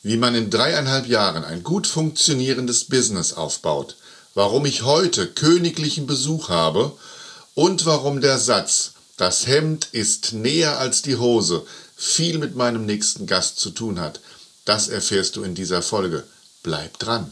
Wie man in 3,5 Jahren ein gut funktionierendes Business aufbaut, warum ich heute königlichen Besuch habe und warum der Satz, das Hemd ist näher als die Hose, viel mit meinem nächsten Gast zu tun hat. Das erfährst du in dieser Folge. Bleib dran!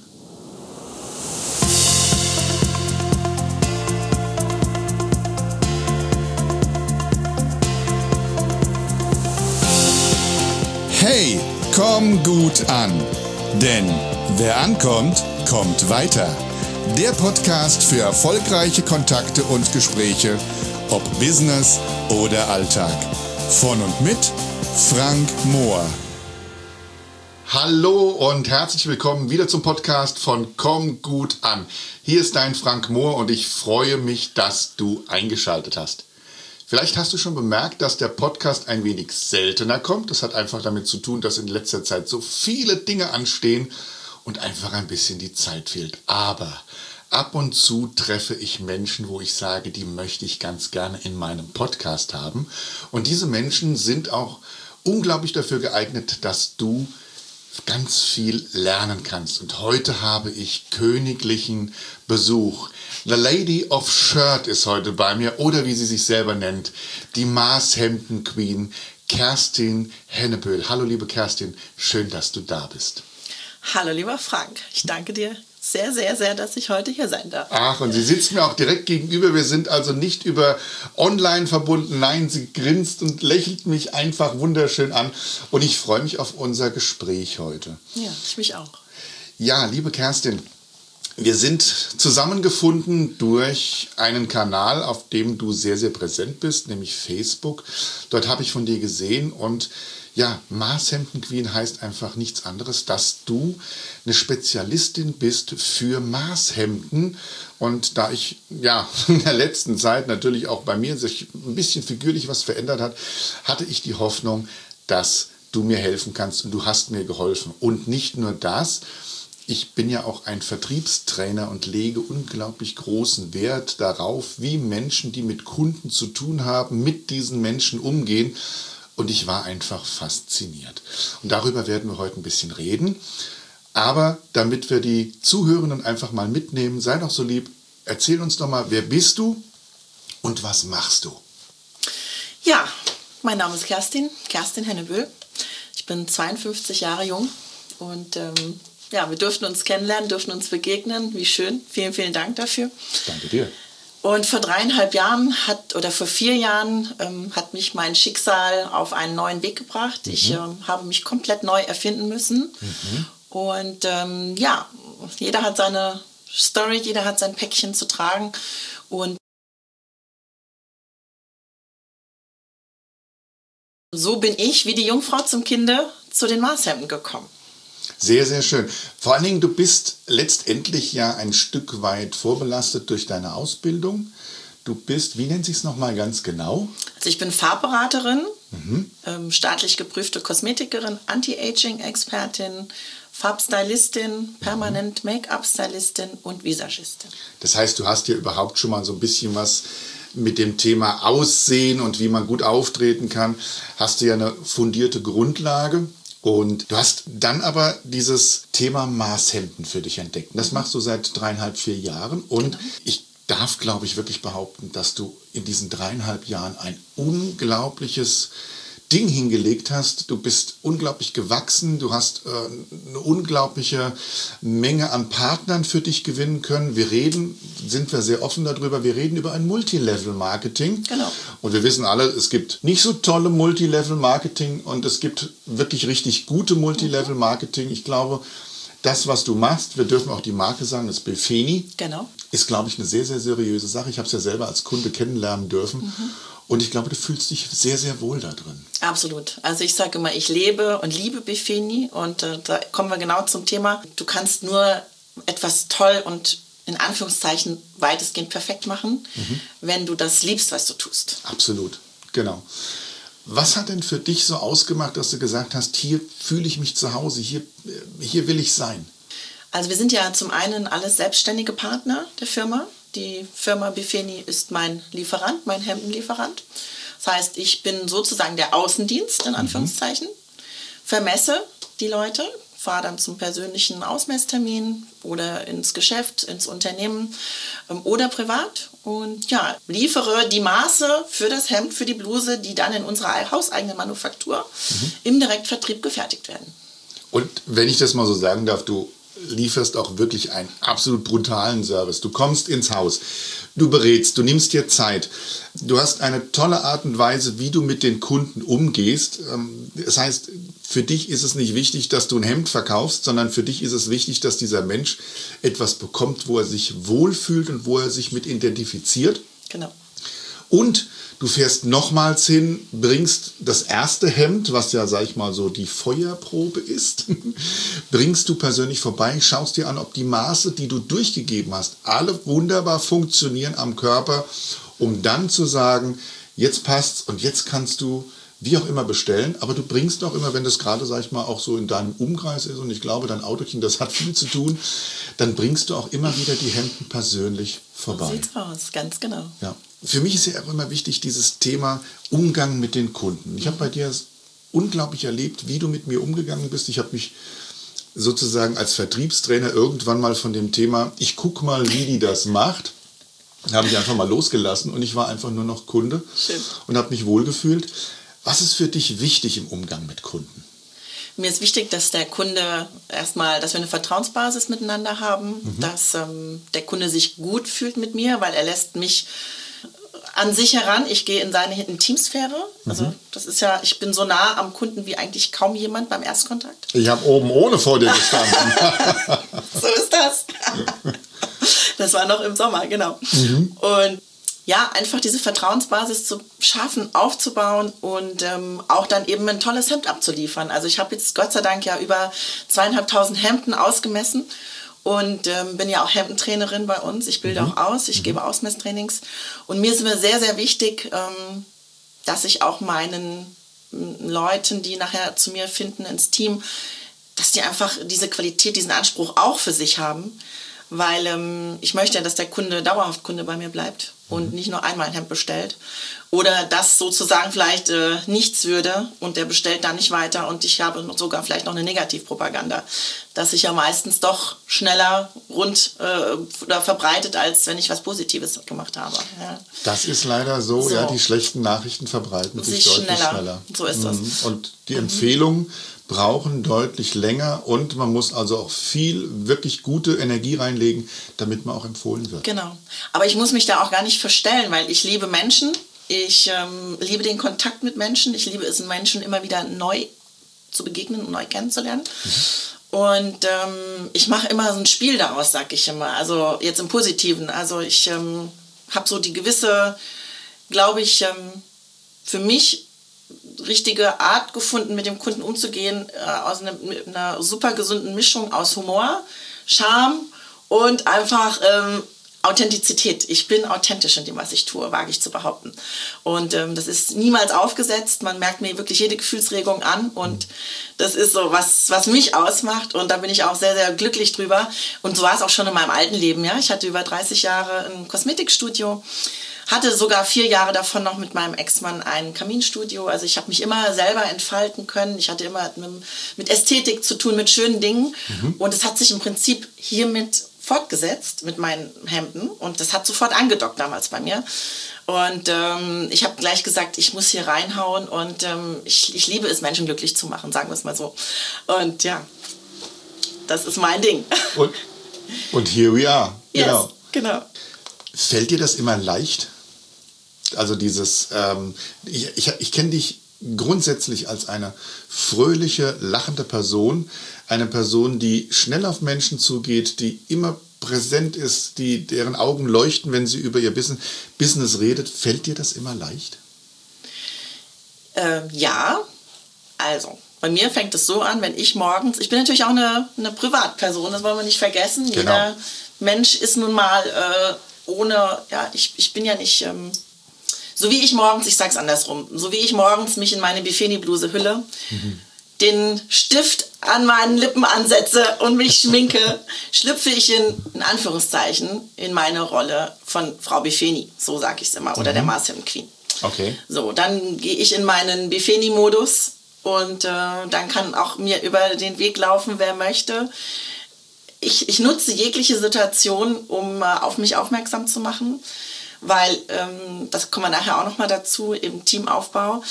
Hey, komm gut an, denn wer ankommt, kommt weiter. Der Podcast für erfolgreiche Kontakte und Gespräche, ob Business oder Alltag. Von und mit Frank Mohr. Hallo und herzlich willkommen wieder zum Podcast von Komm gut an. Hier ist dein Frank Mohr und ich freue mich, dass du eingeschaltet hast. Vielleicht hast du schon bemerkt, dass der Podcast ein wenig seltener kommt. Das hat einfach damit zu tun, dass in letzter Zeit so viele Dinge anstehen und einfach ein bisschen die Zeit fehlt. Aber ab und zu treffe ich Menschen, wo ich sage, die möchte ich ganz gerne in meinem Podcast haben. Und diese Menschen sind auch unglaublich dafür geeignet, dass du ganz viel lernen kannst. Und heute habe ich königlichen Besuch. The Lady of Shirt ist heute bei mir, oder wie sie sich selber nennt, die Maßhemden Queen, Kerstin Henneböhl. Hallo liebe Kerstin, schön, dass du da bist. Hallo lieber Frank, ich danke dir sehr, sehr, sehr, dass ich heute hier sein darf. Ach, und sie sitzt mir auch direkt gegenüber. Wir sind also nicht über online verbunden. Nein, sie grinst und lächelt mich einfach wunderschön an. Und ich freue mich auf unser Gespräch heute. Ja, ich mich auch. Ja, liebe Kerstin, wir sind zusammengefunden durch einen Kanal, auf dem du sehr, sehr präsent bist, nämlich Facebook. Dort habe ich von dir gesehen und ja, Maßhemden Queen heißt einfach nichts anderes, dass du eine Spezialistin bist für Maßhemden. Und da ich ja in der letzten Zeit natürlich auch bei mir sich ein bisschen figürlich was verändert hat, hatte ich die Hoffnung, dass du mir helfen kannst und du hast mir geholfen. Und nicht nur das, ich bin ja auch ein Vertriebstrainer und lege unglaublich großen Wert darauf, wie Menschen, die mit Kunden zu tun haben, mit diesen Menschen umgehen. Und ich war einfach fasziniert. Und darüber werden wir heute ein bisschen reden. Aber damit wir die Zuhörenden einfach mal mitnehmen, sei doch so lieb, erzähl uns doch mal, wer bist du und was machst du? Ja, mein Name ist Kerstin Henneböhl. Ich bin 52 Jahre jung und wir durften uns kennenlernen, durften uns begegnen. Wie schön. Vielen, vielen Dank dafür. Danke dir. Und vor 4 Jahren hat mich mein Schicksal auf einen neuen Weg gebracht. Ich habe mich komplett neu erfinden müssen. Und jeder hat seine Story, jeder hat sein Päckchen zu tragen. Und so bin ich wie die Jungfrau zum Kinde zu den Maßhemden gekommen. Sehr, sehr schön. Vor allen Dingen, du bist letztendlich ja ein Stück weit vorbelastet durch deine Ausbildung. Du bist, wie nennt sich es nochmal ganz genau? Also ich bin Farbberaterin, staatlich geprüfte Kosmetikerin, Anti-Aging-Expertin, Farbstylistin, permanent Make-up-Stylistin und Visagistin. Das heißt, du hast ja überhaupt schon mal so ein bisschen was mit dem Thema Aussehen und wie man gut auftreten kann. Hast du ja eine fundierte Grundlage. Und du hast dann aber dieses Thema Maßhemden für dich entdeckt. Das machst du seit 3,5, 4 Jahren. Und ich darf, glaube ich, wirklich behaupten, dass du in diesen 3,5 Jahren ein unglaubliches Ding hingelegt hast. Du bist unglaublich gewachsen. Du hast eine unglaubliche Menge an Partnern für dich gewinnen können. Sind wir sehr offen darüber, wir reden über ein Multilevel-Marketing. Genau. Und wir wissen alle, es gibt nicht so tolle Multilevel-Marketing und es gibt wirklich richtig gute Multilevel-Marketing. Ich glaube, das, was du machst, wir dürfen auch die Marke sagen, das Befeni, ist, glaube ich, eine sehr, sehr seriöse Sache. Ich habe es ja selber als Kunde kennenlernen dürfen. Und ich glaube, du fühlst dich sehr, sehr wohl da drin. Absolut. Also ich sage immer, ich lebe und liebe Befeni. Und da kommen wir genau zum Thema. Du kannst nur etwas toll und in Anführungszeichen weitestgehend perfekt machen, wenn du das liebst, was du tust. Absolut, genau. Was hat denn für dich so ausgemacht, dass du gesagt hast, hier fühle ich mich zu Hause, hier will ich sein? Also wir sind ja zum einen alles selbstständige Partner der Firma. Die Firma Befeni ist mein Lieferant, mein Hemdenlieferant. Das heißt, ich bin sozusagen der Außendienst, in Anführungszeichen, vermesse die Leute, fahre dann zum persönlichen Ausmesstermin oder ins Geschäft, ins Unternehmen oder privat und ja, liefere die Maße für das Hemd, für die Bluse, die dann in unserer hauseigenen Manufaktur im Direktvertrieb gefertigt werden. Und wenn ich das mal so sagen darf, du lieferst auch wirklich einen absolut brutalen Service. Du kommst ins Haus, du berätst, du nimmst dir Zeit. Du hast eine tolle Art und Weise, wie du mit den Kunden umgehst. Das heißt, für dich ist es nicht wichtig, dass du ein Hemd verkaufst, sondern für dich ist es wichtig, dass dieser Mensch etwas bekommt, wo er sich wohlfühlt und wo er sich mit identifiziert. Genau. Und du fährst nochmals hin, bringst das erste Hemd, was ja, sag ich mal, so die Feuerprobe ist, bringst du persönlich vorbei, schaust dir an, ob die Maße, die du durchgegeben hast, alle wunderbar funktionieren am Körper, um dann zu sagen, jetzt passt's und jetzt kannst du wie auch immer bestellen, aber du bringst auch immer, wenn das gerade, sag ich mal, auch so in deinem Umkreis ist und ich glaube, dein Autochen, das hat viel zu tun, dann bringst du auch immer wieder die Hemden persönlich vorbei. So sieht's aus, ganz genau. Ja. Für mich ist ja auch immer wichtig, dieses Thema Umgang mit den Kunden. Ich habe bei dir unglaublich erlebt, wie du mit mir umgegangen bist. Ich habe mich sozusagen als Vertriebstrainer irgendwann mal von dem Thema, ich gucke mal, wie die das macht, habe ich einfach mal losgelassen und ich war einfach nur noch Kunde. Schön. Und habe mich wohlgefühlt. Was ist für dich wichtig im Umgang mit Kunden? Mir ist wichtig, dass der Kunde erstmal, dass wir eine Vertrauensbasis miteinander haben, dass der Kunde sich gut fühlt mit mir, weil er lässt mich an sich heran. Ich gehe in seine Intimsphäre. Also das ist ja, ich bin so nah am Kunden wie eigentlich kaum jemand beim Erstkontakt. Ich habe oben ohne vor dir gestanden. So ist das. Das war noch im Sommer, genau. Und ja, einfach diese Vertrauensbasis zu schaffen, aufzubauen und auch dann eben ein tolles Hemd abzuliefern. Also ich habe jetzt Gott sei Dank ja über 2.500 Hemden ausgemessen und bin ja auch Hemdentrainerin bei uns. Ich bilde auch aus, ich gebe Ausmesstrainings. Und mir ist immer sehr, sehr wichtig, dass ich auch meinen Leuten, die nachher zu mir finden ins Team, dass die einfach diese Qualität, diesen Anspruch auch für sich haben. Weil ich möchte ja, dass der Kunde dauerhaft Kunde bei mir bleibt und nicht nur einmal ein Hemd bestellt. Oder das sozusagen vielleicht nichts würde und der bestellt dann nicht weiter und ich habe sogar vielleicht noch eine Negativpropaganda, dass sich ja meistens doch schneller oder verbreitet, als wenn ich was Positives gemacht habe. Ja. Das ist leider so, ja, die schlechten Nachrichten verbreiten sich deutlich schneller. So ist das. Und die Empfehlungen brauchen deutlich länger und man muss also auch viel wirklich gute Energie reinlegen, damit man auch empfohlen wird. Genau. Aber ich muss mich da auch gar nicht verstellen, weil ich liebe Menschen. Ich liebe den Kontakt mit Menschen. Ich liebe es, Menschen immer wieder neu zu begegnen und neu kennenzulernen. Und ich mache immer so ein Spiel daraus, sag ich immer. Also jetzt im Positiven. Also ich habe so die gewisse, glaube ich, für mich richtige Art gefunden, mit dem Kunden umzugehen, aus einer super gesunden Mischung aus Humor, Charme und einfach Authentizität. Ich bin authentisch in dem, was ich tue, wage ich zu behaupten. Und das ist niemals aufgesetzt. Man merkt mir wirklich jede Gefühlsregung an. Und das ist so, was mich ausmacht. Und da bin ich auch sehr, sehr glücklich drüber. Und so war es auch schon in meinem alten Leben. Ja? Ich hatte über 30 Jahre ein Kosmetikstudio. Hatte sogar 4 Jahre davon noch mit meinem Ex-Mann ein Kaminstudio. Also ich habe mich immer selber entfalten können. Ich hatte immer mit Ästhetik zu tun, mit schönen Dingen. Und es hat sich im Prinzip hiermit fortgesetzt mit meinen Hemden und das hat sofort angedockt damals bei mir und ich habe gleich gesagt, ich muss hier reinhauen und ich liebe es, Menschen glücklich zu machen, sagen wir es mal so. Und ja, das ist mein Ding. Und here we are. Yes, genau. Fällt dir das immer leicht? Also dieses, ich kenne dich grundsätzlich als eine fröhliche, lachende Person, eine Person, die schnell auf Menschen zugeht, die immer präsent ist, deren Augen leuchten, wenn sie über ihr Business redet. Fällt dir das immer leicht? Ja, also bei mir fängt es so an, wenn ich morgens, ich bin natürlich auch eine Privatperson, das wollen wir nicht vergessen. Genau. Jeder Mensch ist nun mal ich bin ja nicht... So wie ich morgens, ich sag's andersrum, so wie ich morgens mich in meine Bifini-Bluse hülle, den Stift an meinen Lippen ansetze und mich schminke, schlüpfe ich in Anführungszeichen in meine Rolle von Frau Bifini, so sag ich's immer, oder der Maßhemden Queen. Okay. So, dann gehe ich in meinen Bifini-Modus und dann kann auch mir über den Weg laufen, wer möchte. Ich nutze jegliche Situation, um auf mich aufmerksam zu machen, weil, das kommen wir nachher auch nochmal dazu, im Teamaufbau,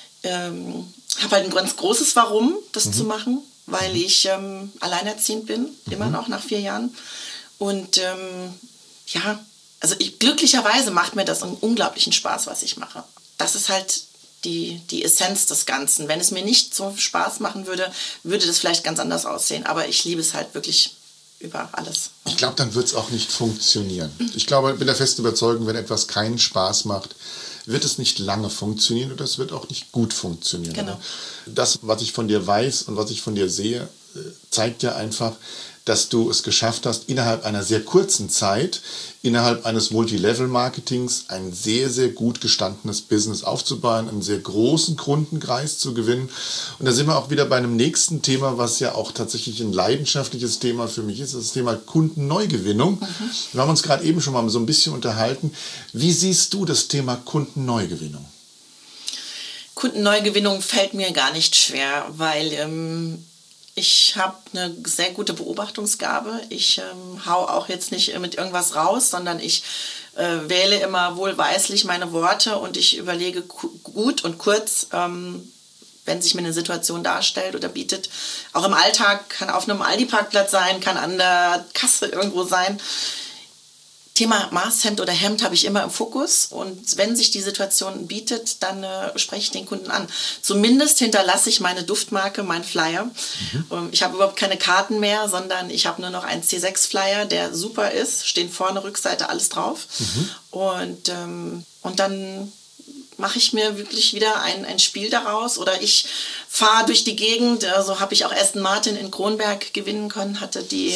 habe halt ein ganz großes Warum, das zu machen, weil ich alleinerziehend bin, immer noch nach 4 Jahren. Und also glücklicherweise macht mir das einen unglaublichen Spaß, was ich mache. Das ist halt die Essenz des Ganzen. Wenn es mir nicht so Spaß machen würde, würde das vielleicht ganz anders aussehen. Aber ich liebe es halt wirklich über alles. Ich glaube, dann wird es auch nicht funktionieren. Ich glaube, ich bin der festen Überzeugung, wenn etwas keinen Spaß macht, wird es nicht lange funktionieren oder es wird auch nicht gut funktionieren. Genau. Das, was ich von dir weiß und was ich von dir sehe, zeigt ja einfach, dass du es geschafft hast, innerhalb einer sehr kurzen Zeit, innerhalb eines Multilevel-Marketings ein sehr, sehr gut gestandenes Business aufzubauen, einen sehr großen Kundenkreis zu gewinnen. Und da sind wir auch wieder bei einem nächsten Thema, was ja auch tatsächlich ein leidenschaftliches Thema für mich ist, das Thema Kundenneugewinnung. Wir haben uns gerade eben schon mal so ein bisschen unterhalten. Wie siehst du das Thema Kundenneugewinnung? Kundenneugewinnung fällt mir gar nicht schwer, weil ich habe eine sehr gute Beobachtungsgabe. Ich hau auch jetzt nicht mit irgendwas raus, sondern ich wähle immer wohlweislich meine Worte und ich überlege gut und kurz, wenn sich mir eine Situation darstellt oder bietet. Auch im Alltag, kann auf einem Aldi-Parkplatz sein, kann an der Kasse irgendwo sein. Thema Maßhemd oder Hemd habe ich immer im Fokus und wenn sich die Situation bietet, dann spreche ich den Kunden an. Zumindest hinterlasse ich meine Duftmarke, meinen Flyer. Ich habe überhaupt keine Karten mehr, sondern ich habe nur noch einen C6-Flyer, der super ist, stehen vorne, Rückseite, alles drauf. Und dann mache ich mir wirklich wieder ein Spiel daraus oder ich fahre durch die Gegend, so habe ich auch Aston Martin in Kronberg gewinnen können, hatte die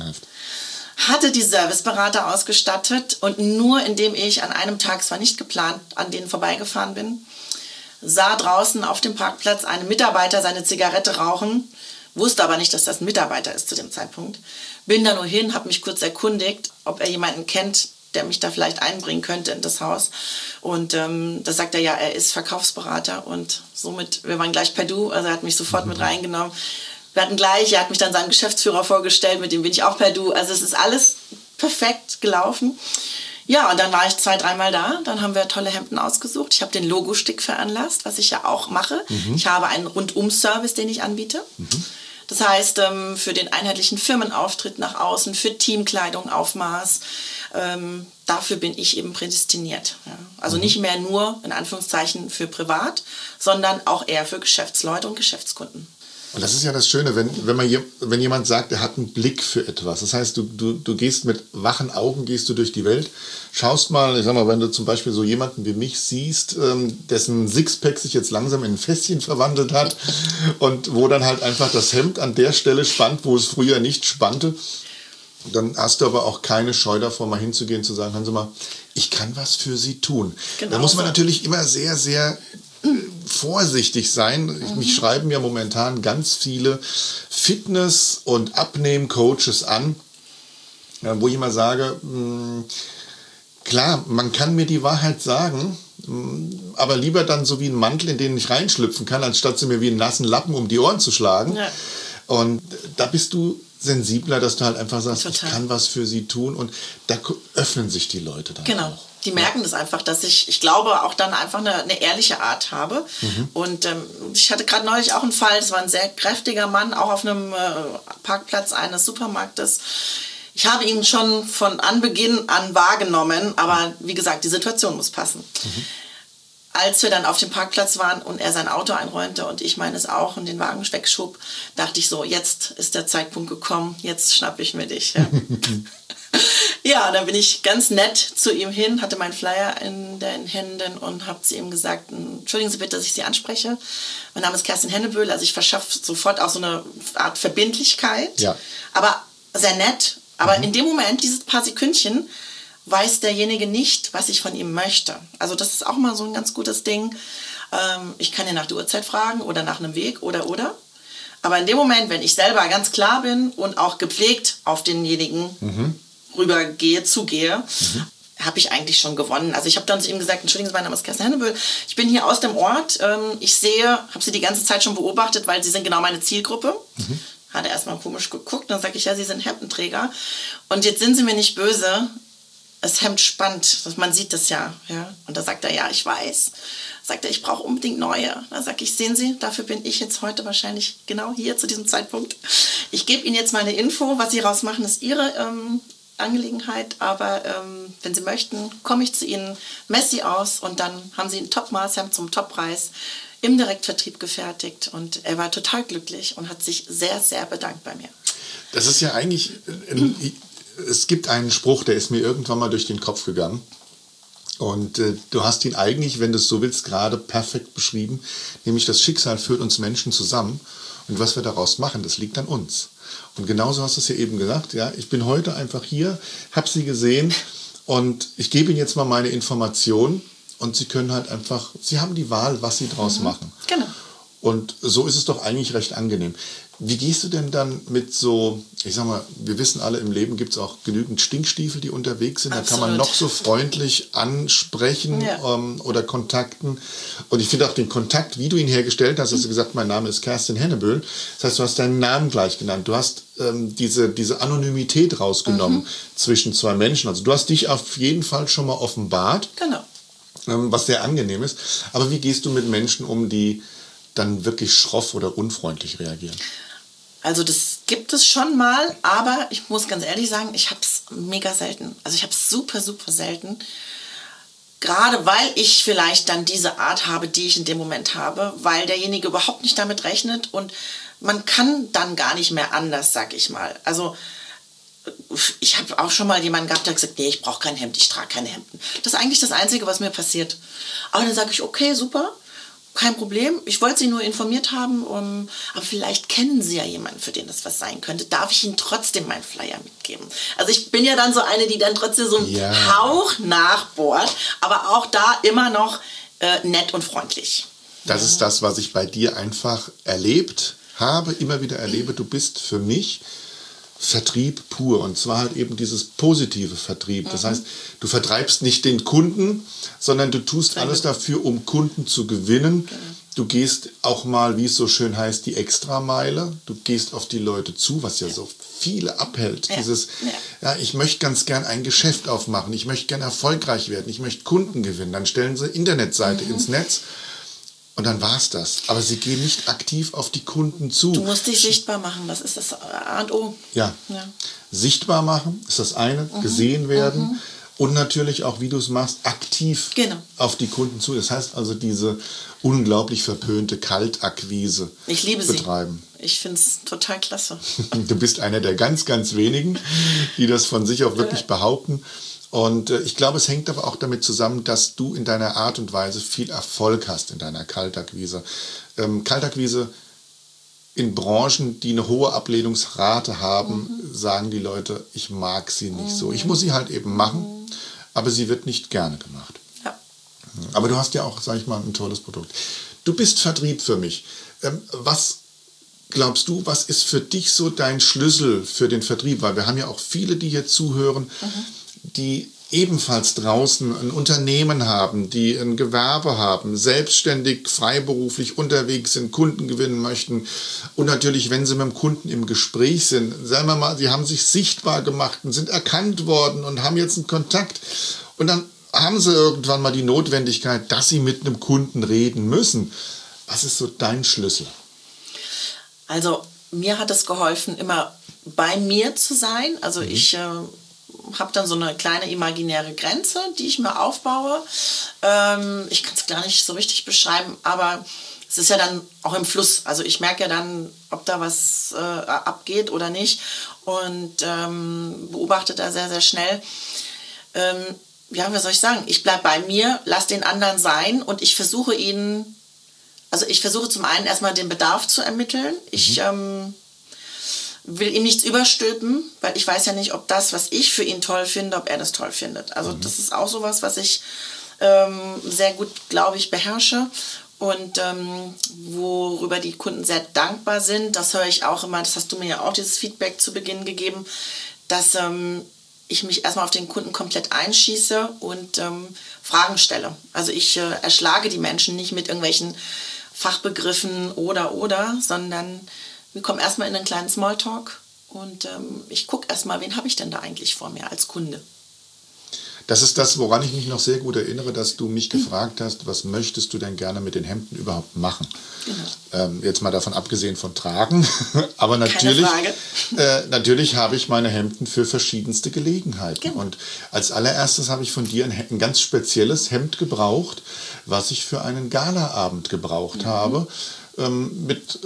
Serviceberater ausgestattet und nur indem ich an einem Tag, es war nicht geplant, an denen vorbeigefahren bin, sah draußen auf dem Parkplatz einen Mitarbeiter seine Zigarette rauchen, wusste aber nicht, dass das ein Mitarbeiter ist zu dem Zeitpunkt. Bin da nur hin, habe mich kurz erkundigt, ob er jemanden kennt, der mich da vielleicht einbringen könnte in das Haus. Und da sagt er, ja, er ist Verkaufsberater und somit, wir waren gleich per Du, also er hat mich sofort mit reingenommen. Er hat mich dann seinem Geschäftsführer vorgestellt, mit dem bin ich auch per Du. Also es ist alles perfekt gelaufen. Ja, und dann war ich 2-3 Mal da. Dann haben wir tolle Hemden ausgesucht. Ich habe den Logostick veranlasst, was ich ja auch mache. Ich habe einen Rundum-Service, den ich anbiete. Das heißt, für den einheitlichen Firmenauftritt nach außen, für Teamkleidung, Aufmaß, dafür bin ich eben prädestiniert. Ja. Also nicht mehr nur, in Anführungszeichen, für privat, sondern auch eher für Geschäftsleute und Geschäftskunden. Und das ist ja das Schöne, wenn jemand sagt, er hat einen Blick für etwas. Das heißt, du gehst mit wachen Augen gehst du durch die Welt, schaust mal, ich sag mal, wenn du zum Beispiel so jemanden wie mich siehst, dessen Sixpack sich jetzt langsam in ein Fässchen verwandelt hat und wo dann halt einfach das Hemd an der Stelle spannt, wo es früher nicht spannte, dann hast du aber auch keine Scheu davor, mal hinzugehen, zu sagen, hören Sie mal, ich kann was für Sie tun. Genau, da muss man natürlich immer sehr, sehr vorsichtig sein. Mich schreiben ja momentan ganz viele Fitness- und Abnehmen-Coaches an, wo ich immer sage, klar, man kann mir die Wahrheit sagen, aber lieber dann so wie ein Mantel, in den ich reinschlüpfen kann, anstatt sie mir wie einen nassen Lappen um die Ohren zu schlagen. Ja. Und da bist du sensibler, dass du halt einfach sagst, total. Ich kann was für sie tun und da öffnen sich die Leute dann auch. Die merken das einfach, dass ich glaube, auch dann einfach eine ehrliche Art habe. Und ich hatte gerade neulich auch einen Fall, das war ein sehr kräftiger Mann, auch auf einem Parkplatz eines Supermarktes. Ich habe ihn schon von Anbeginn an wahrgenommen, aber wie gesagt, die Situation muss passen. Als wir dann auf dem Parkplatz waren und er sein Auto einräumte und ich meines auch und den Wagen wegschob, dachte ich so, jetzt ist der Zeitpunkt gekommen, jetzt schnapp ich mir dich. Ja. Ja, dann bin ich ganz nett zu ihm hin, hatte meinen Flyer in den Händen und habe zu ihm gesagt, entschuldigen Sie bitte, dass ich Sie anspreche. Mein Name ist Kerstin Henneböhl, also ich verschaffe sofort auch so eine Art Verbindlichkeit, aber sehr nett. Aber in dem Moment, dieses paar Sekündchen, weiß derjenige nicht, was ich von ihm möchte. Also das ist auch mal so ein ganz gutes Ding. Ich kann ihn nach der Uhrzeit fragen oder nach einem Weg oder. Aber in dem Moment, wenn ich selber ganz klar bin und auch gepflegt auf denjenigen zugehe, habe ich eigentlich schon gewonnen. Also ich habe dann zu ihm gesagt, entschuldigen Sie, mein Name ist Kerstin Hennebühl, ich bin hier aus dem Ort, ich habe Sie die ganze Zeit schon beobachtet, weil Sie sind genau meine Zielgruppe. Hat er erstmal komisch geguckt, dann sage ich, ja, Sie sind Hemdenträger und jetzt sind Sie mir nicht böse, das Hemd spannt, man sieht das ja. Und da sagt er, ja, ich weiß. Sagt er, ich brauche unbedingt neue. Da sage ich, sehen Sie, dafür bin ich jetzt heute wahrscheinlich genau hier zu diesem Zeitpunkt. Ich gebe Ihnen jetzt mal eine Info, was Sie rausmachen, ist Ihre Angelegenheit, aber wenn Sie möchten, komme ich zu Ihnen, messe Sie aus und dann haben Sie ein Top-Maßhemd zum Top-Preis im Direktvertrieb gefertigt und er war total glücklich und hat sich sehr, sehr bedankt bei mir. Das ist ja eigentlich... Es gibt einen Spruch, der ist mir irgendwann mal durch den Kopf gegangen. Und du hast ihn eigentlich, wenn du es so willst, gerade perfekt beschrieben. Nämlich das Schicksal führt uns Menschen zusammen. Und was wir daraus machen, das liegt an uns. Und genauso hast du es ja eben gesagt. Ja, ich bin heute einfach hier, habe sie gesehen und ich gebe ihnen jetzt mal meine Informationen. Und sie können halt einfach, sie haben die Wahl, was sie draus machen. Genau. Und so ist es doch eigentlich recht angenehm. Wie gehst du denn dann mit so, ich sag mal, wir wissen alle, im Leben gibt es auch genügend Stinkstiefel, die unterwegs sind. Absolut. Da kann man noch so freundlich ansprechen oder kontakten. Und ich finde auch den Kontakt, wie du ihn hergestellt hast, hast du gesagt, mein Name ist Kerstin Hennebühl. Das heißt, du hast deinen Namen gleich genannt. Du hast diese Anonymität rausgenommen zwischen zwei Menschen. Also du hast dich auf jeden Fall schon mal offenbart. Genau. Was sehr angenehm ist. Aber wie gehst du mit Menschen um, die dann wirklich schroff oder unfreundlich reagieren? Also das gibt es schon mal, aber ich muss ganz ehrlich sagen, ich habe es mega selten. Also ich habe es super, super selten. Gerade weil ich vielleicht dann diese Art habe, die ich in dem Moment habe, weil derjenige überhaupt nicht damit rechnet und man kann dann gar nicht mehr anders, sag ich mal. Also ich habe auch schon mal jemanden gehabt, der hat gesagt, nee, ich brauche kein Hemd, ich trage keine Hemden. Das ist eigentlich das Einzige, was mir passiert. Aber dann sage ich, okay, super. Kein Problem, ich wollte Sie nur informiert haben, aber vielleicht kennen Sie ja jemanden, für den das was sein könnte. Darf ich Ihnen trotzdem meinen Flyer mitgeben? Also ich bin ja dann so eine, die dann trotzdem so einen Hauch nachbohrt, aber auch da immer noch nett und freundlich. Das ist das, was ich bei dir einfach erlebt habe, immer wieder erlebe. Du bist für mich Vertrieb pur und zwar halt eben dieses positive Vertrieb. Das heißt, du vertreibst nicht den Kunden, sondern du tust alles dafür, um Kunden zu gewinnen. Du gehst auch mal, wie es so schön heißt, die Extrameile. Du gehst auf die Leute zu, was ja so viele abhält. Ich möchte ganz gern ein Geschäft aufmachen, ich möchte gern erfolgreich werden, ich möchte Kunden gewinnen. Dann stellen sie Internetseite ins Netz. Und dann war es das. Aber sie gehen nicht aktiv auf die Kunden zu. Du musst dich sichtbar machen, das ist das A und O. Ja. Sichtbar machen ist das eine, gesehen werden und natürlich auch, wie du es machst, aktiv auf die Kunden zu. Das heißt also diese unglaublich verpönte Kaltakquise ich liebe betreiben. Ich finde es total klasse. Du bist einer der ganz, ganz wenigen, die das von sich auch wirklich behaupten. Und ich glaube, es hängt aber auch damit zusammen, dass du in deiner Art und Weise viel Erfolg hast in deiner Kaltakquise. Kaltakquise in Branchen, die eine hohe Ablehnungsrate haben, sagen die Leute, ich mag sie nicht so. Ich muss sie halt eben machen, aber sie wird nicht gerne gemacht. Ja. Aber du hast ja auch, sag ich mal, ein tolles Produkt. Du bist Vertrieb für mich. Was glaubst du, was ist für dich so dein Schlüssel für den Vertrieb? Weil wir haben ja auch viele, die hier zuhören, die ebenfalls draußen ein Unternehmen haben, die ein Gewerbe haben, selbstständig, freiberuflich unterwegs sind, Kunden gewinnen möchten und natürlich, wenn sie mit dem Kunden im Gespräch sind, sagen wir mal, sie haben sich sichtbar gemacht und sind erkannt worden und haben jetzt einen Kontakt und dann haben sie irgendwann mal die Notwendigkeit, dass sie mit einem Kunden reden müssen. Was ist so dein Schlüssel? Also mir hat es geholfen, immer bei mir zu sein. Also ich habe dann so eine kleine imaginäre Grenze, die ich mir aufbaue. Ich kann es gar nicht so richtig beschreiben, aber es ist ja dann auch im Fluss. Also ich merke ja dann, ob da was abgeht oder nicht und beobachte da sehr, sehr schnell. Was soll ich sagen? Ich bleibe bei mir, lasse den anderen sein und ich versuche zum einen erstmal den Bedarf zu ermitteln. Ich will ihm nichts überstülpen, weil ich weiß ja nicht, ob das, was ich für ihn toll finde, ob er das toll findet. Also das ist auch sowas, was ich sehr gut, glaube ich, beherrsche und worüber die Kunden sehr dankbar sind. Das höre ich auch immer, das hast du mir ja auch, dieses Feedback zu Beginn gegeben, dass ich mich erstmal auf den Kunden komplett einschieße und Fragen stelle. Also ich erschlage die Menschen nicht mit irgendwelchen Fachbegriffen oder, sondern wir kommen erstmal in einen kleinen Smalltalk und ich gucke erstmal, wen habe ich denn da eigentlich vor mir als Kunde. Das ist das, woran ich mich noch sehr gut erinnere, dass du mich gefragt hast, was möchtest du denn gerne mit den Hemden überhaupt machen? Genau. Jetzt mal davon abgesehen von Tragen, aber natürlich habe ich meine Hemden für verschiedenste Gelegenheiten. Genau. Und als allererstes habe ich von dir ein ganz spezielles Hemd gebraucht, was ich für einen Galaabend gebraucht habe, mit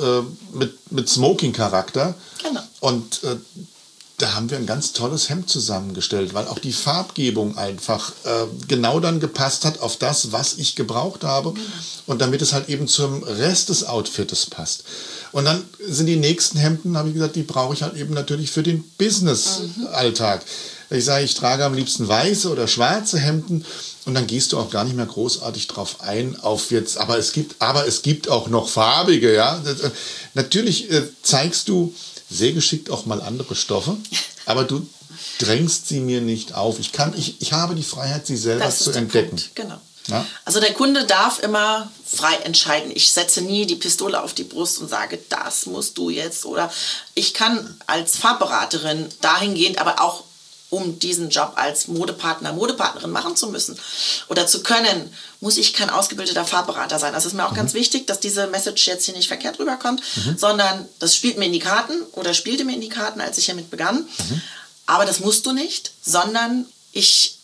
Smoking-Charakter. Genau. Und da haben wir ein ganz tolles Hemd zusammengestellt, weil auch die Farbgebung einfach genau dann gepasst hat auf das, was ich gebraucht habe und damit es halt eben zum Rest des Outfittes passt. Und dann sind die nächsten Hemden, habe ich gesagt, die brauche ich halt eben natürlich für den Business-Alltag. Ich sage, ich trage am liebsten weiße oder schwarze Hemden und dann gehst du auch gar nicht mehr großartig drauf ein, auf jetzt, aber es gibt auch noch farbige, ja. Natürlich zeigst du sehr geschickt auch mal andere Stoffe, aber du drängst sie mir nicht auf. Ich habe die Freiheit, sie selber zu entdecken. Punkt. Genau. Ja? Also der Kunde darf immer frei entscheiden. Ich setze nie die Pistole auf die Brust und sage, das musst du jetzt. Oder ich kann als Farbberaterin dahingehend, aber auch um diesen Job als Modepartnerin machen zu müssen oder zu können, muss ich kein ausgebildeter Farbberater sein. Das ist mir auch ganz wichtig, dass diese Message jetzt hier nicht verkehrt rüberkommt, sondern das spielte mir in die Karten, als ich hiermit begann. Aber das musst du nicht, sondern ich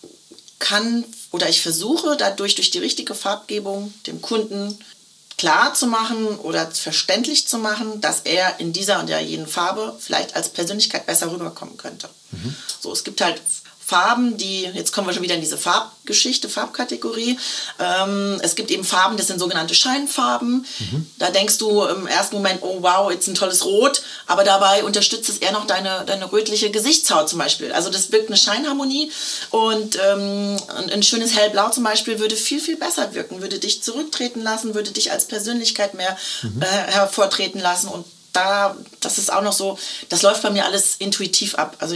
kann oder ich versuche dadurch durch die richtige Farbgebung dem Kunden klar zu machen oder verständlich zu machen, dass er in dieser und jenen Farbe vielleicht als Persönlichkeit besser rüberkommen könnte. So, es gibt halt Farben, jetzt kommen wir schon wieder in diese Farbkategorie. Es gibt eben Farben, das sind sogenannte Scheinfarben. Da denkst du im ersten Moment, oh wow, jetzt ein tolles Rot, aber dabei unterstützt es eher noch deine rötliche Gesichtshaut zum Beispiel. Also das wirkt eine Scheinharmonie und ein schönes Hellblau zum Beispiel würde viel, viel besser wirken, würde dich zurücktreten lassen, würde dich als Persönlichkeit mehr hervortreten lassen und das ist auch noch so, das läuft bei mir alles intuitiv ab. Also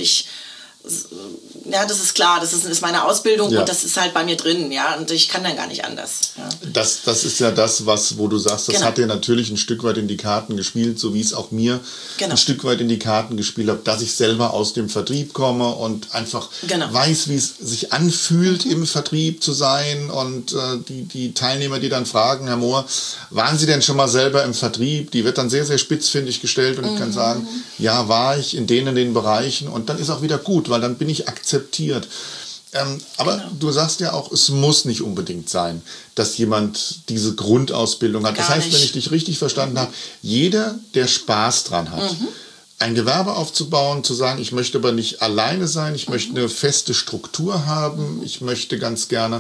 das ist klar, das ist meine Ausbildung und das ist halt bei mir drin, ja, und ich kann dann gar nicht anders. Ja. Das ist ja das, wo du sagst, das hat dir natürlich ein Stück weit in die Karten gespielt, so wie es auch mir ein Stück weit in die Karten gespielt hat, dass ich selber aus dem Vertrieb komme und einfach weiß, wie es sich anfühlt, im Vertrieb zu sein und die Teilnehmer, die dann fragen, Herr Mohr, waren Sie denn schon mal selber im Vertrieb? Die wird dann sehr, sehr spitzfindig gestellt und ich kann sagen, ja, war ich in den Bereichen und dann ist auch wieder gut, weil dann bin ich akzeptiert. Aber du sagst ja auch, es muss nicht unbedingt sein, dass jemand diese Grundausbildung hat. Das heißt, wenn ich dich richtig verstanden habe, jeder, der Spaß dran hat, ein Gewerbe aufzubauen, zu sagen, ich möchte aber nicht alleine sein, ich möchte eine feste Struktur haben, ich möchte ganz gerne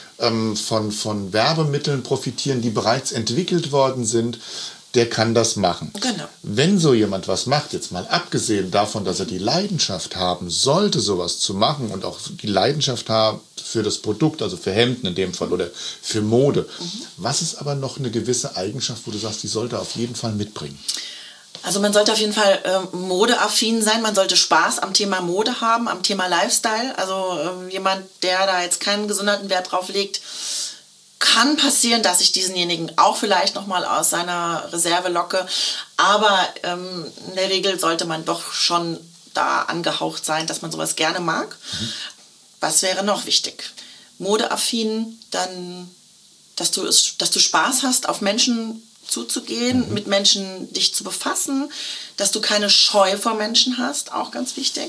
von Werbemitteln profitieren, die bereits entwickelt worden sind, der kann das machen. Genau. Wenn so jemand was macht, jetzt mal abgesehen davon, dass er die Leidenschaft haben sollte, sowas zu machen und auch die Leidenschaft haben für das Produkt, also für Hemden in dem Fall oder für Mode. Was ist aber noch eine gewisse Eigenschaft, wo du sagst, die sollte er auf jeden Fall mitbringen? Also man sollte auf jeden Fall modeaffin sein, man sollte Spaß am Thema Mode haben, am Thema Lifestyle. Also jemand, der da jetzt keinen gesonderten Wert drauf legt, kann passieren, dass ich diesenjenigen auch vielleicht nochmal aus seiner Reserve locke. Aber in der Regel sollte man doch schon da angehaucht sein, dass man sowas gerne mag. Was wäre noch wichtig? Modeaffin, dann, dass du Spaß hast, auf Menschen zuzugehen, mit Menschen dich zu befassen, dass du keine Scheu vor Menschen hast, auch ganz wichtig.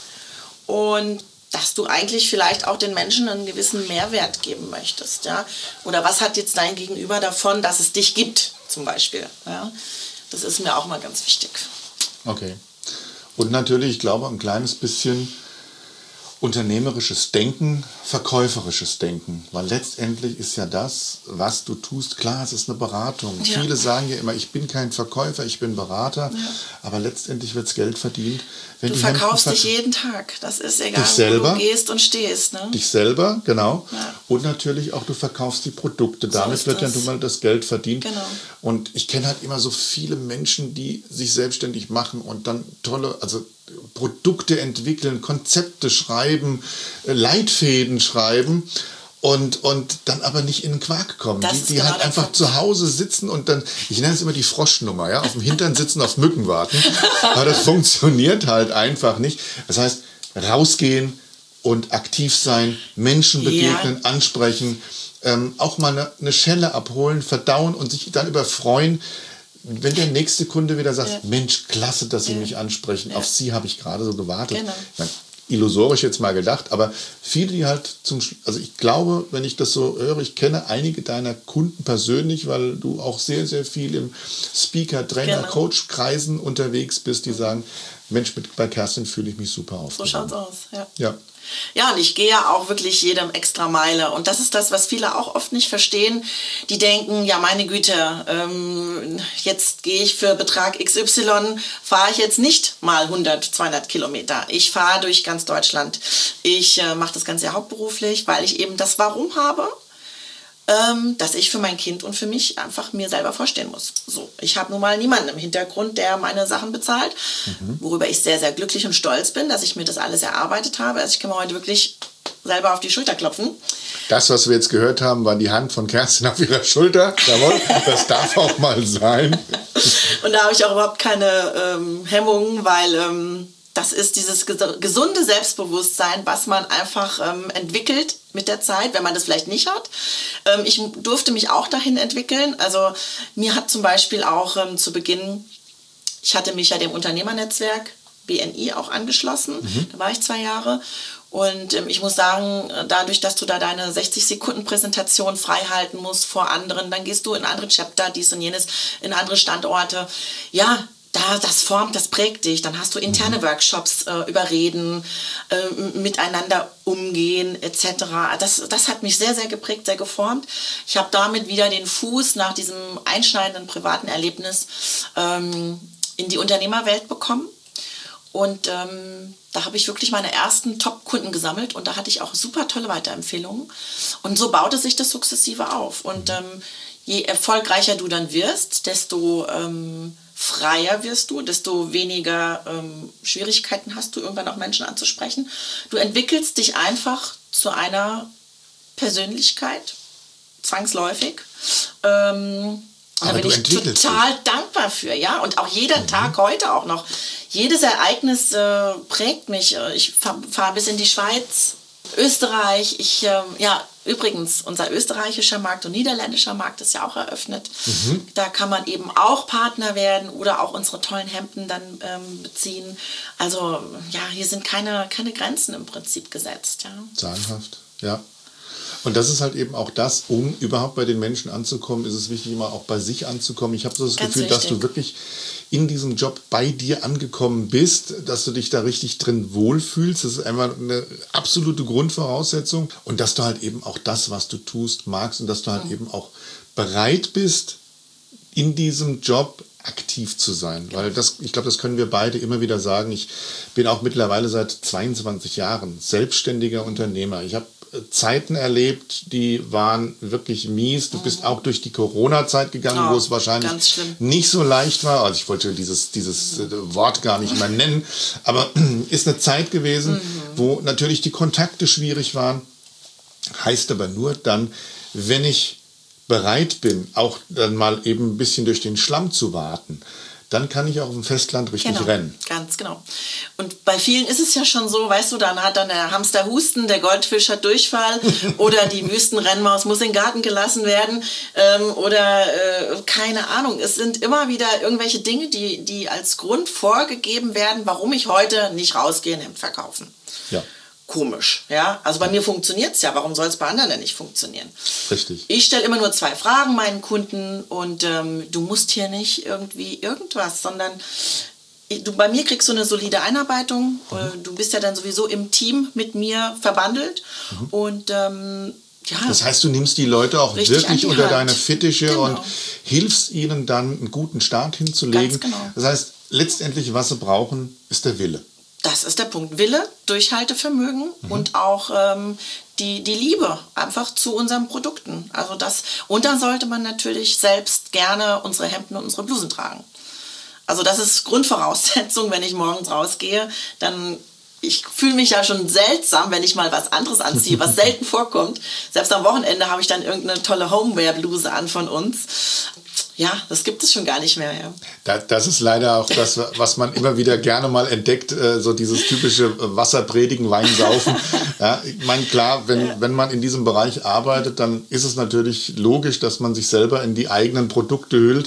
Und dass du eigentlich vielleicht auch den Menschen einen gewissen Mehrwert geben möchtest. Ja? Oder was hat jetzt dein Gegenüber davon, dass es dich gibt, zum Beispiel. Ja? Das ist mir auch mal ganz wichtig. Okay. Und natürlich, ich glaube, ein kleines bisschen unternehmerisches Denken, verkäuferisches Denken. Weil letztendlich ist ja das, was du tust, klar, es ist eine Beratung. Ja. Viele sagen ja immer, ich bin kein Verkäufer, ich bin Berater. Ja. Aber letztendlich wird Geld verdient. Wenn du verkaufst dich jeden Tag. Das ist egal, selber, wo du gehst und stehst. Ne? Dich selber, genau. Ja. Und natürlich auch, du verkaufst die Produkte. Damit wird ja nun mal das Geld verdient. Genau. Und ich kenne halt immer so viele Menschen, die sich selbstständig machen und dann tolle, also Produkte entwickeln, Konzepte schreiben, Leitfäden schreiben und dann aber nicht in den Quark kommen. Die genau halt einfach zu Hause sitzen und dann, ich nenne es immer die Froschnummer, ja, auf dem Hintern sitzen, auf Mücken warten. Aber das funktioniert halt einfach nicht. Das heißt, rausgehen und aktiv sein, Menschen begegnen, ansprechen, auch mal eine Schelle abholen, verdauen und sich dann überfreuen, wenn der nächste Kunde wieder sagt, Mensch, klasse, dass Sie mich ansprechen, auf Sie habe ich gerade so gewartet. Genau. Illusorisch jetzt mal gedacht, aber viele, die halt also ich glaube, wenn ich das so höre, ich kenne einige deiner Kunden persönlich, weil du auch sehr, sehr viel im Speaker, Trainer, Coach-Kreisen unterwegs bist, die sagen, Mensch, bei Kerstin fühle ich mich super aufgehoben. So schaut's aus, ja. Ja, und ich gehe ja auch wirklich jedem extra Meile. Und das ist das, was viele auch oft nicht verstehen. Die denken, ja meine Güte, jetzt gehe ich für Betrag XY, fahre ich jetzt nicht mal 100, 200 Kilometer. Ich fahre durch ganz Deutschland. Ich mache das Ganze hauptberuflich, weil ich eben das Warum habe, dass ich für mein Kind und für mich einfach mir selber vorstehen muss. So, ich habe nun mal niemanden im Hintergrund, der meine Sachen bezahlt, worüber ich sehr, sehr glücklich und stolz bin, dass ich mir das alles erarbeitet habe. Also ich kann mir heute wirklich selber auf die Schulter klopfen. Das, was wir jetzt gehört haben, war die Hand von Kerstin auf ihrer Schulter. Jawohl, das darf auch mal sein. Und da habe ich auch überhaupt keine Hemmungen, weil das ist dieses gesunde Selbstbewusstsein, was man einfach entwickelt mit der Zeit, wenn man das vielleicht nicht hat. Ich durfte mich auch dahin entwickeln. Also mir hat zum Beispiel auch zu Beginn, ich hatte mich ja dem Unternehmernetzwerk BNI auch angeschlossen. Da war ich 2 Jahre. Und ich muss sagen, dadurch, dass du da deine 60-Sekunden-Präsentation frei halten musst vor anderen, dann gehst du in andere Chapter, dies und jenes, in andere Standorte. Ja, das formt, das prägt dich. Dann hast du interne Workshops über Reden, miteinander umgehen etc. Das hat mich sehr, sehr geprägt, sehr geformt. Ich habe damit wieder den Fuß nach diesem einschneidenden privaten Erlebnis in die Unternehmerwelt bekommen. Und da habe ich wirklich meine ersten Top-Kunden gesammelt und da hatte ich auch super tolle Weiterempfehlungen. Und so baute sich das sukzessive auf. Und je erfolgreicher du dann wirst, desto freier wirst du, desto weniger Schwierigkeiten hast du, irgendwann auch Menschen anzusprechen. Du entwickelst dich einfach zu einer Persönlichkeit, zwangsläufig. Und da bin ich total dankbar für, ja. Und auch jeder Tag heute auch noch. Jedes Ereignis prägt mich. Ich fahre bis in die Schweiz, Österreich. Übrigens, unser österreichischer Markt und niederländischer Markt ist ja auch eröffnet. Da kann man eben auch Partner werden oder auch unsere tollen Hemden dann beziehen. Also ja, hier sind keine Grenzen im Prinzip gesetzt. Ja. Sagenhaft, ja. Und das ist halt eben auch das, um überhaupt bei den Menschen anzukommen, ist es wichtig, immer auch bei sich anzukommen. Ich habe so das Gefühl, dass du wirklich in diesem Job bei dir angekommen bist, dass du dich da richtig drin wohlfühlst. Das ist einfach eine absolute Grundvoraussetzung. Und dass du halt eben auch das, was du tust, magst und dass du halt eben auch bereit bist, in diesem Job aktiv zu sein. Weil ich glaube, das können wir beide immer wieder sagen. Ich bin auch mittlerweile seit 22 Jahren selbstständiger Unternehmer. Ich habe Zeiten erlebt, die waren wirklich mies. Du bist auch durch die Corona-Zeit gegangen, wo es wahrscheinlich nicht so leicht war. Also ich wollte dieses Wort gar nicht mehr nennen, aber ist eine Zeit gewesen, wo natürlich die Kontakte schwierig waren. Heißt aber nur dann, wenn ich bereit bin, auch dann mal eben ein bisschen durch den Schlamm zu warten, dann kann ich auch auf dem Festland richtig rennen. Ganz genau. Und bei vielen ist es ja schon so, weißt du, dann hat dann der Hamster Husten, der Goldfisch hat Durchfall oder die Wüstenrennmaus muss in den Garten gelassen werden oder keine Ahnung. Es sind immer wieder irgendwelche Dinge, die als Grund vorgegeben werden, warum ich heute nicht rausgehe und Hemd verkaufen. Ja. Komisch, ja. Also bei mir funktioniert es ja. Warum soll es bei anderen denn nicht funktionieren? Richtig. Ich stelle immer nur 2 Fragen meinen Kunden und du musst hier nicht irgendwie irgendwas, sondern bei mir kriegst du eine solide Einarbeitung. Du bist ja dann sowieso im Team mit mir verbandelt und das heißt, du nimmst die Leute auch wirklich unter deine Fittiche und hilfst ihnen dann einen guten Start hinzulegen. Ganz genau. Das heißt, letztendlich, was sie brauchen, ist der Wille. Das ist der Punkt. Wille, Durchhaltevermögen und auch die Liebe einfach zu unseren Produkten. Also und dann sollte man natürlich selbst gerne unsere Hemden und unsere Blusen tragen. Also das ist Grundvoraussetzung, wenn ich morgens rausgehe, dann ich fühle mich ja schon seltsam, wenn ich mal was anderes anziehe, was selten vorkommt. Selbst am Wochenende habe ich dann irgendeine tolle Homeware-Bluse an von uns. Ja, das gibt es schon gar nicht mehr. Ja. Das ist leider auch das, was man immer wieder gerne mal entdeckt, so dieses typische Wasser predigen, Wein saufen. Ja, ich meine, klar, wenn man in diesem Bereich arbeitet, dann ist es natürlich logisch, dass man sich selber in die eigenen Produkte hüllt.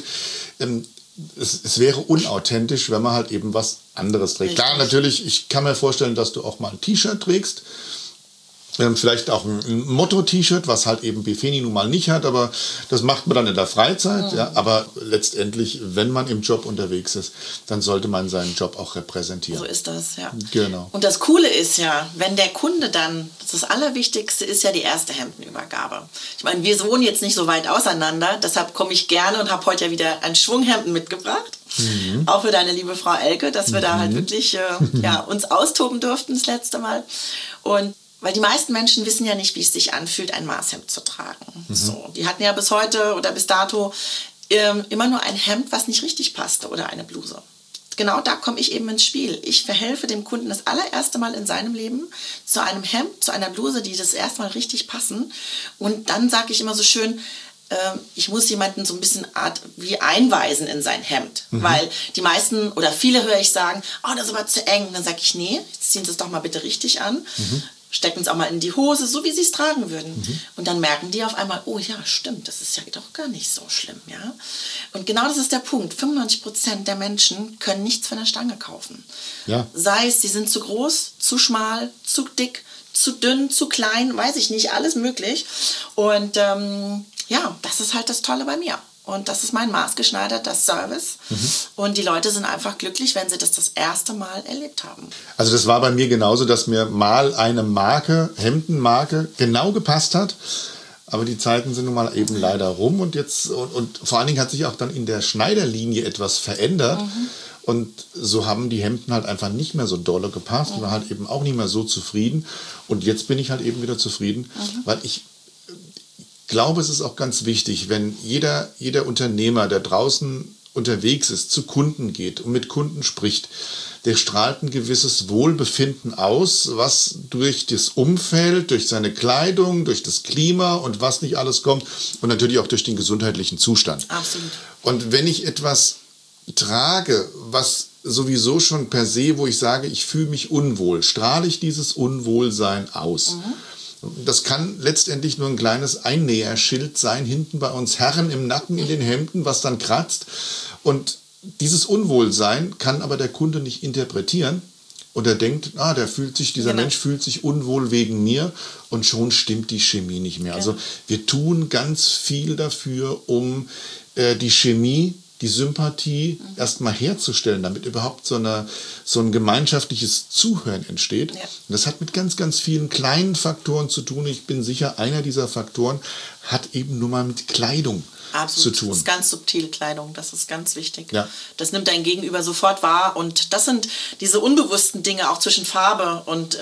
Es wäre unauthentisch, wenn man halt eben was anderes trägt. Richtig. Klar, natürlich, ich kann mir vorstellen, dass du auch mal ein T-Shirt trägst. Vielleicht auch ein Motto-T-Shirt, was halt eben Befeni nun mal nicht hat, aber das macht man dann in der Freizeit. Ja, aber letztendlich, wenn man im Job unterwegs ist, dann sollte man seinen Job auch repräsentieren. So ist das, ja. Genau. Und das Coole ist ja, wenn der Kunde dann, das Allerwichtigste ist ja die erste Hemdenübergabe. Ich meine, wir wohnen jetzt nicht so weit auseinander, deshalb komme ich gerne und habe heute ja wieder ein Schwunghemden mitgebracht. Auch für deine liebe Frau Elke, dass wir da halt wirklich uns austoben durften das letzte Mal. Und weil die meisten Menschen wissen ja nicht, wie es sich anfühlt, ein Maßhemd zu tragen. So, die hatten ja bis heute oder bis dato immer nur ein Hemd, was nicht richtig passte oder eine Bluse. Genau da komme ich eben ins Spiel. Ich verhelfe dem Kunden das allererste Mal in seinem Leben zu einem Hemd, zu einer Bluse, die das erste Mal richtig passen. Und dann sage ich immer so schön, ich muss jemanden so ein bisschen wie einweisen in sein Hemd. Weil die meisten oder viele höre ich sagen, oh, das ist aber zu eng. Dann sage ich, nee, jetzt ziehen Sie es doch mal bitte richtig an. Stecken es auch mal in die Hose, so wie sie es tragen würden. Und dann merken die auf einmal, oh ja, stimmt, das ist ja doch gar nicht so schlimm. Ja? Und genau das ist der Punkt. 95% der Menschen können nichts von der Stange kaufen. Ja. Sei es, sie sind zu groß, zu schmal, zu dick, zu dünn, zu klein, weiß ich nicht, alles möglich. Und das ist halt das Tolle bei mir. Und das ist mein maßgeschneiderter Service. Und die Leute sind einfach glücklich, wenn sie das erste Mal erlebt haben. Also das war bei mir genauso, dass mir mal eine Marke, Hemdenmarke, genau gepasst hat. Aber die Zeiten sind nun mal eben leider rum. Und vor allen Dingen hat sich auch dann in der Schneiderlinie etwas verändert. Und so haben die Hemden halt einfach nicht mehr so dolle gepasst. Und war halt eben auch nicht mehr so zufrieden. Und jetzt bin ich halt eben wieder zufrieden, weil ich glaube, es ist auch ganz wichtig, wenn jeder Unternehmer, der draußen unterwegs ist, zu Kunden geht und mit Kunden spricht, der strahlt ein gewisses Wohlbefinden aus, was durch das Umfeld, durch seine Kleidung, durch das Klima und was nicht alles kommt und natürlich auch durch den gesundheitlichen Zustand. Absolut. Und wenn ich etwas trage, was sowieso schon per se, wo ich sage, ich fühle mich unwohl, strahle ich dieses Unwohlsein aus. Das kann letztendlich nur ein kleines Einnäherschild sein, hinten bei uns Herren im Nacken in den Hemden, was dann kratzt. Und dieses Unwohlsein kann aber der Kunde nicht interpretieren. Und er denkt, dieser Mensch fühlt sich unwohl wegen mir und schon stimmt die Chemie nicht mehr. Also wir tun ganz viel dafür, um die Chemie, die Sympathie erstmal herzustellen, damit überhaupt so ein gemeinschaftliches Zuhören entsteht. Ja. Und das hat mit ganz, ganz vielen kleinen Faktoren zu tun. Ich bin sicher, einer dieser Faktoren hat eben nur mal mit Kleidung zu tun. Das ist ganz subtil, Kleidung, das ist ganz wichtig. Ja. Das nimmt dein Gegenüber sofort wahr und das sind diese unbewussten Dinge auch zwischen Farbe und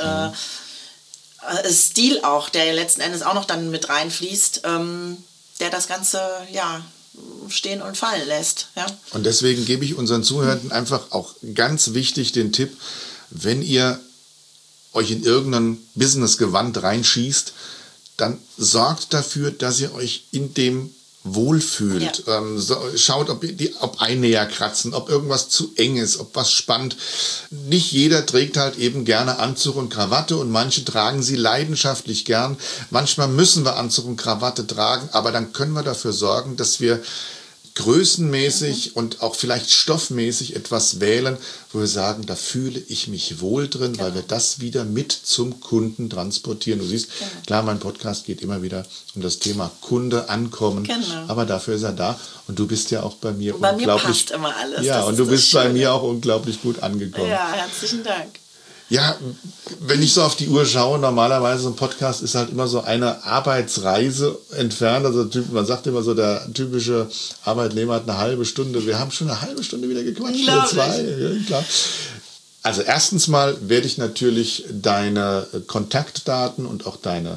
Stil auch, der ja letzten Endes auch noch dann mit reinfließt, der das Ganze, stehen und fallen lässt. Ja? Und deswegen gebe ich unseren Zuhörern einfach auch ganz wichtig den Tipp, wenn ihr euch in irgendein Business-Gewand reinschießt, dann sorgt dafür, dass ihr euch in dem wohlfühlt. Ja. Schaut, ob Einnäher kratzen, ob irgendwas zu eng ist, ob was spannt. Nicht jeder trägt halt eben gerne Anzug und Krawatte und manche tragen sie leidenschaftlich gern. Manchmal müssen wir Anzug und Krawatte tragen, aber dann können wir dafür sorgen, dass wir größenmäßig und auch vielleicht stoffmäßig etwas wählen, wo wir sagen, da fühle ich mich wohl drin, weil wir das wieder mit zum Kunden transportieren. Du siehst, klar, mein Podcast geht immer wieder um das Thema Kunde ankommen, aber dafür ist er da und du bist ja auch bei mir unglaublich... Bei mir passt immer alles. Ja, und du bist bei mir auch unglaublich gut angekommen. Ja, herzlichen Dank. Ja, wenn ich so auf die Uhr schaue, normalerweise so ein Podcast ist halt immer so eine Arbeitsreise entfernt. Also man sagt immer so, der typische Arbeitnehmer hat eine halbe Stunde. Wir haben schon eine halbe Stunde wieder gequatscht. Ja, klar. Also erstens mal werde ich natürlich deine Kontaktdaten und auch deine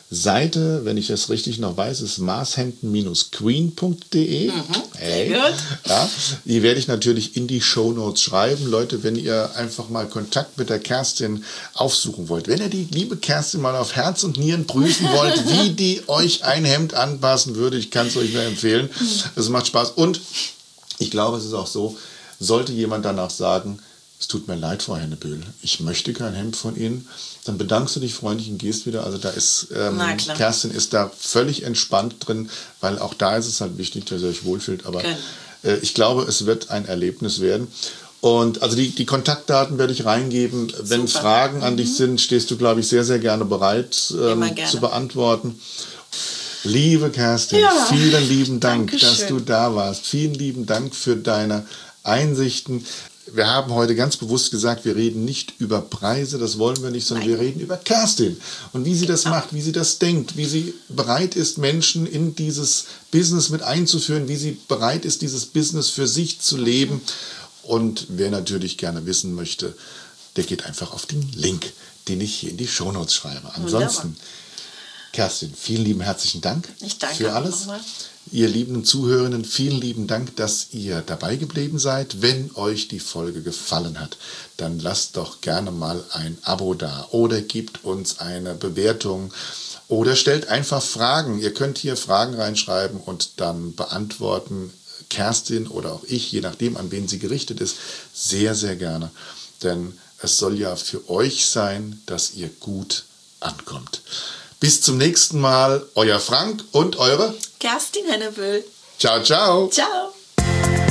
Seite, wenn ich das richtig noch weiß, ist marshemden-queen.de. Sehr gut. Ja, die werde ich natürlich in die Shownotes schreiben. Leute, wenn ihr einfach mal Kontakt mit der Kerstin aufsuchen wollt, wenn ihr die liebe Kerstin mal auf Herz und Nieren prüfen wollt, wie die euch ein Hemd anpassen würde, ich kann es euch nur empfehlen. Es macht Spaß. Und ich glaube, es ist auch so, sollte jemand danach sagen, es tut mir leid, Frau Hennebühl, ich möchte kein Hemd von Ihnen, dann bedankst du dich freundlich und gehst wieder. Also da ist, Kerstin ist da völlig entspannt drin, weil auch da ist es halt wichtig, dass ihr euch wohlfühlt. Aber ich glaube, es wird ein Erlebnis werden. Und also die Kontaktdaten werde ich reingeben. Wenn Fragen an dich sind, stehst du, glaube ich, sehr, sehr gerne bereit zu beantworten. Liebe Kerstin, vielen lieben Dank, dass du da warst. Vielen lieben Dank für deine Einsichten. Wir haben heute ganz bewusst gesagt, wir reden nicht über Preise, das wollen wir nicht, sondern wir reden über Kerstin und wie sie das macht, wie sie das denkt, wie sie bereit ist, Menschen in dieses Business mit einzuführen, wie sie bereit ist, dieses Business für sich zu leben. Und wer natürlich gerne wissen möchte, der geht einfach auf den Link, den ich hier in die Shownotes schreibe. Ansonsten, Kerstin, vielen lieben herzlichen Dank für alles. Ihr lieben Zuhörenden, vielen lieben Dank, dass ihr dabei geblieben seid. Wenn euch die Folge gefallen hat, dann lasst doch gerne mal ein Abo da oder gebt uns eine Bewertung oder stellt einfach Fragen. Ihr könnt hier Fragen reinschreiben und dann beantworten Kerstin oder auch ich, je nachdem, an wen sie gerichtet ist, sehr, sehr gerne. Denn es soll ja für euch sein, dass ihr gut ankommt. Bis zum nächsten Mal, euer Frank und eure Kerstin Hennebühl. Ciao, ciao. Ciao.